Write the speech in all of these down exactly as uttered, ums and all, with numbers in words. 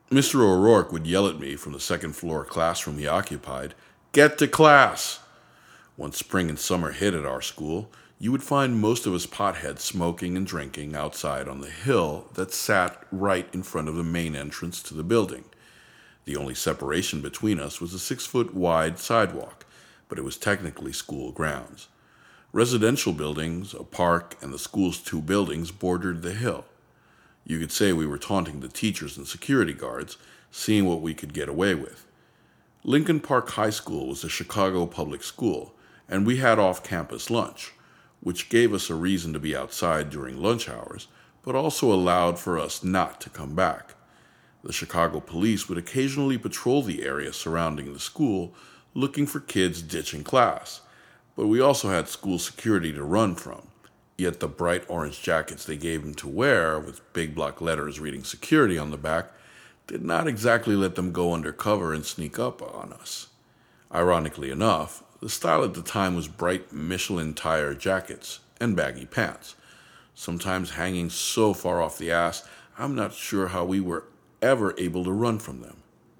Mister O'Rourke would yell at me from the second floor classroom he occupied, "Get to class!" Once spring and summer hit at our school, you would find most of us potheads smoking and drinking outside on the hill that sat right in front of the main entrance to the building. The only separation between us was a six-foot-wide sidewalk, but it was technically school grounds. Residential buildings, a park, and the school's two buildings bordered the hill. You could say we were taunting the teachers and security guards, seeing what we could get away with. Lincoln Park High School was a Chicago public school, and we had off-campus lunch, which gave us a reason to be outside during lunch hours, but also allowed for us not to come back. The Chicago police would occasionally patrol the area surrounding the school, looking for kids ditching class, but we also had school security to run from. Yet the bright orange jackets they gave them to wear, with big block letters reading security on the back, did not exactly let them go undercover and sneak up on us. Ironically enough, the style at the time was bright Michelin tire jackets and baggy pants, sometimes hanging so far off the ass, I'm not sure how we were ever able to run from them.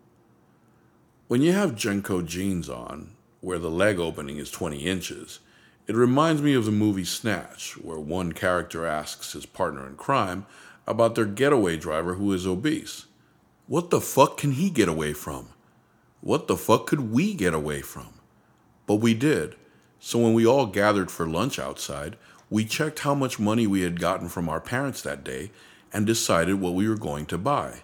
When you have Jenko jeans on, where the leg opening is twenty inches, it reminds me of the movie Snatch, where one character asks his partner in crime about their getaway driver who is obese. What the fuck can he get away from? What the fuck could we get away from? But we did. So when we all gathered for lunch outside, we checked how much money we had gotten from our parents that day and decided what we were going to buy.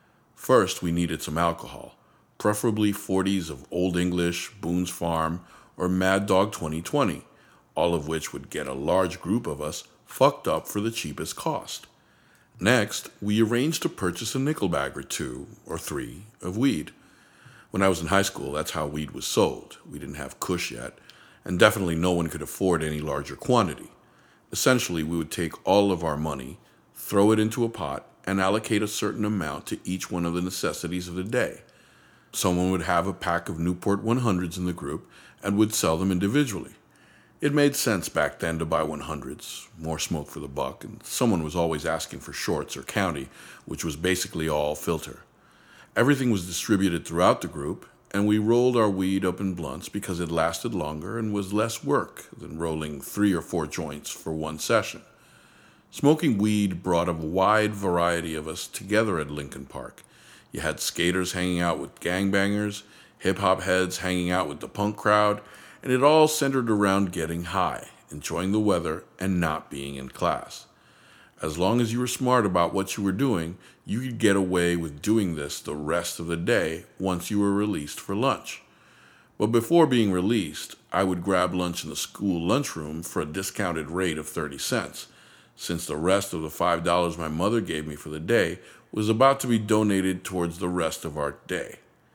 First, we needed some alcohol, preferably forties of Old English, Boone's Farm, or Mad Dog twenty twenty, all of which would get a large group of us fucked up for the cheapest cost. Next, we arranged to purchase a nickel bag or two, or three, of weed. When I was in high school, that's how weed was sold. We didn't have Kush yet, and definitely no one could afford any larger quantity. Essentially, we would take all of our money, throw it into a pot, and allocate a certain amount to each one of the necessities of the day. Someone would have a pack of Newport one hundreds in the group and would sell them individually. It made sense back then to buy one hundreds, more smoke for the buck, and someone was always asking for shorts or county, which was basically all filter. Everything was distributed throughout the group, and we rolled our weed up in blunts because it lasted longer and was less work than rolling three or four joints for one session. Smoking weed brought a wide variety of us together at Lincoln Park. You had skaters hanging out with gangbangers, hip-hop heads hanging out with the punk crowd, and it all centered around getting high, enjoying the weather, and not being in class. As long as you were smart about what you were doing, you could get away with doing this the rest of the day once you were released for lunch. But before being released, I would grab lunch in the school lunchroom for a discounted rate of thirty cents, since the rest of the five dollars my mother gave me for the day was about to be donated towards the rest of our day.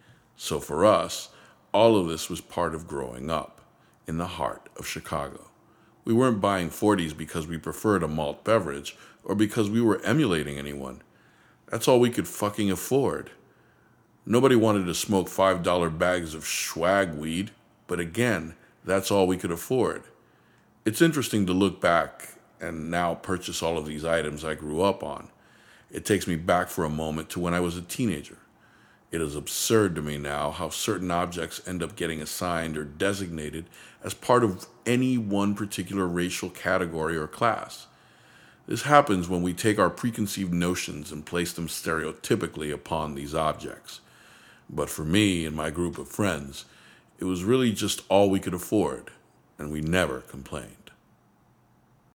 So for us, all of this was part of growing up in the heart of Chicago. We weren't buying forties because we preferred a malt beverage or because we were emulating anyone. That's all we could fucking afford. Nobody wanted to smoke five dollar bags of swag weed, but again, that's all we could afford. It's interesting to look back and now purchase all of these items I grew up on. It takes me back for a moment to when I was a teenager. It is absurd to me now how certain objects end up getting assigned or designated as part of any one particular racial category or class. This happens when we take our preconceived notions and place them stereotypically upon these objects. But for me and my group of friends, it was really just all we could afford, and we never complained.